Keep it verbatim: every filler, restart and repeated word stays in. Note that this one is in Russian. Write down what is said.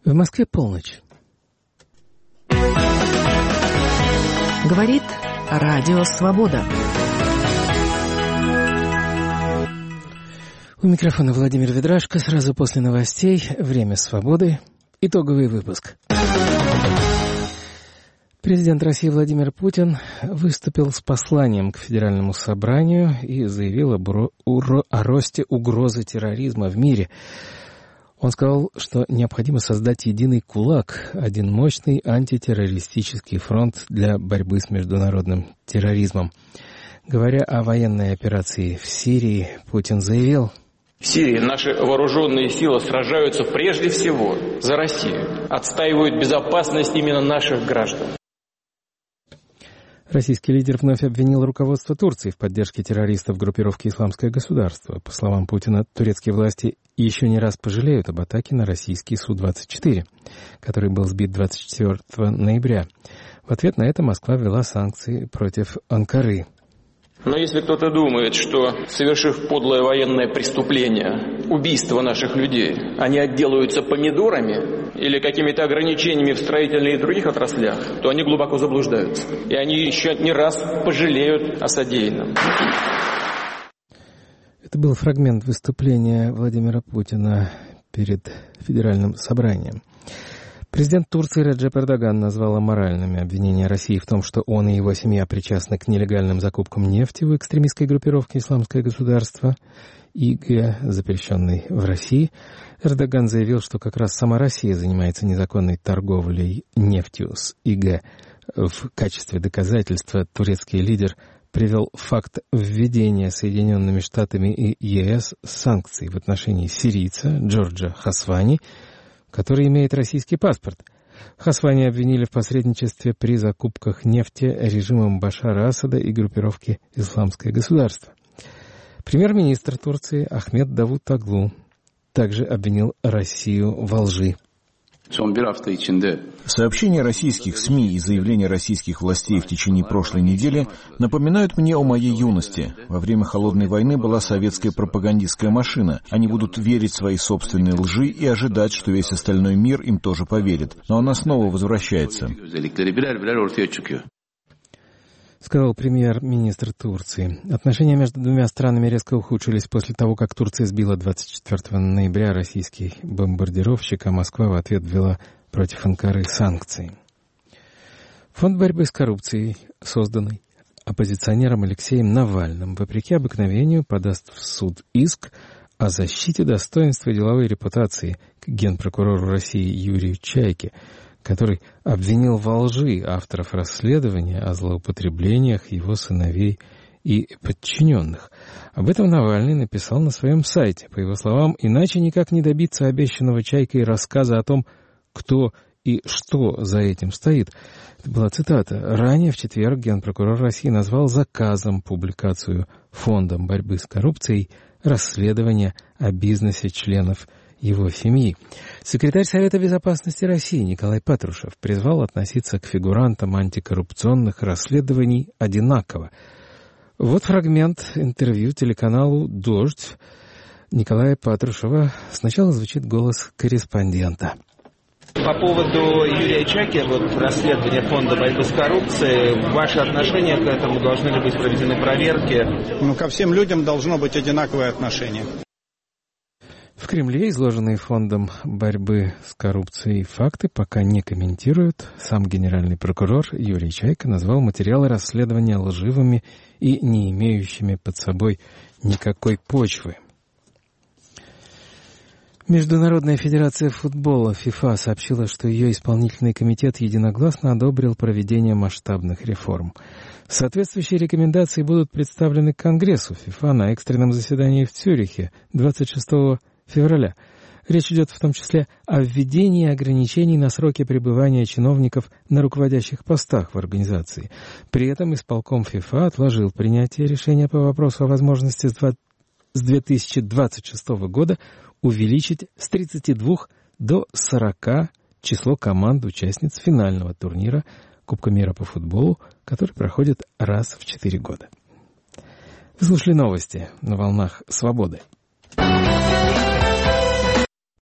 В Москве полночь. Говорит Радио Свобода. У микрофона Владимир Ведрашко. Сразу после новостей «Время свободы». Итоговый выпуск. Президент России Владимир Путин выступил с посланием к Федеральному собранию и заявил об уро- уро- о росте угрозы терроризма в мире. Он сказал, что необходимо создать единый кулак, один мощный антитеррористический фронт для борьбы с международным терроризмом. Говоря о военной операции в Сирии, Путин заявил: в Сирии наши вооруженные силы сражаются прежде всего за Россию, отстаивают безопасность именно наших граждан. Российский лидер вновь обвинил руководство Турции в поддержке террористов группировки «Исламское государство». По словам Путина, турецкие власти еще не раз пожалеют об атаке на российский Су двадцать четыре, который был сбит двадцать четвёртого ноября. В ответ на это Москва ввела санкции против Анкары. Но если кто-то думает, что, совершив подлое военное преступление, убийство наших людей, они отделаются помидорами или какими-то ограничениями в строительных и других отраслях, то они глубоко заблуждаются. И они еще не раз пожалеют о содеянном. Это был фрагмент выступления Владимира Путина перед Федеральным собранием. Президент Турции Реджеп Эрдоган назвал аморальными обвинения России в том, что он и его семья причастны к нелегальным закупкам нефти в экстремистской группировке «Исламское государство» ИГ, запрещенной в России. Эрдоган заявил, что как раз сама Россия занимается незаконной торговлей нефтью с ИГ. В качестве доказательства турецкий лидер привел факт введения Соединенными Штатами и ЕС санкций в отношении сирийца Джорджа Хасвани, который имеет российский паспорт. Хасвани обвинили в посредничестве при закупках нефти режимом Башара Асада и группировки «Исламское государство». Премьер-министр Турции Ахмед Давутоглу также обвинил Россию во лжи. Сообщения российских СМИ и заявления российских властей в течение прошлой недели напоминают мне о моей юности. Во время Холодной войны была советская пропагандистская машина. Они будут верить своей собственной лжи и ожидать, что весь остальной мир им тоже поверит. Но она снова возвращается. Сказал премьер-министр Турции. Отношения между двумя странами резко ухудшились после того, как Турция сбила двадцать четвёртого ноября российский бомбардировщик, а Москва в ответ ввела против Анкары санкции. Фонд борьбы с коррупцией, созданный оппозиционером Алексеем Навальным, вопреки обыкновению подаст в суд иск о защите достоинства и деловой репутации к генпрокурору России Юрию Чайке, который обвинил во лжи авторов расследования о злоупотреблениях его сыновей и подчиненных. Об этом Навальный написал на своем сайте. По его словам, иначе никак не добиться обещанного Чайкой рассказа о том, кто и что за этим стоит. Это была цитата. Ранее в четверг генпрокурор России назвал заказом публикацию Фондом борьбы с коррупцией расследования о бизнесе членов его семьи. Секретарь Совета безопасности России Николай Патрушев призвал относиться к фигурантам антикоррупционных расследований одинаково. Вот фрагмент интервью телеканалу «Дождь» Николая Патрушева. Сначала звучит голос корреспондента. По поводу Юрия Чайки, вот расследования Фонда борьбы с коррупцией, ваши отношения к этому, должны ли быть проведены проверки? Ну, ко всем людям должно быть одинаковое отношение. В Кремле изложенные Фондом борьбы с коррупцией факты пока не комментируют. Сам генеральный прокурор Юрий Чайка назвал материалы расследования лживыми и не имеющими под собой никакой почвы. Международная федерация футбола ФИФА сообщила, что ее исполнительный комитет единогласно одобрил проведение масштабных реформ. Соответствующие рекомендации будут представлены Конгрессу ФИФА на экстренном заседании в Цюрихе двадцать шестого февраля. Речь идет в том числе о введении ограничений на сроки пребывания чиновников на руководящих постах в организации. При этом исполком ФИФА отложил принятие решения по вопросу о возможности с две тысячи двадцать шестого года увеличить с тридцати двух до сорока число команд-участниц финального турнира Кубка мира по футболу, который проходит раз в четыре года. Вы слушали новости на волнах «Свободы».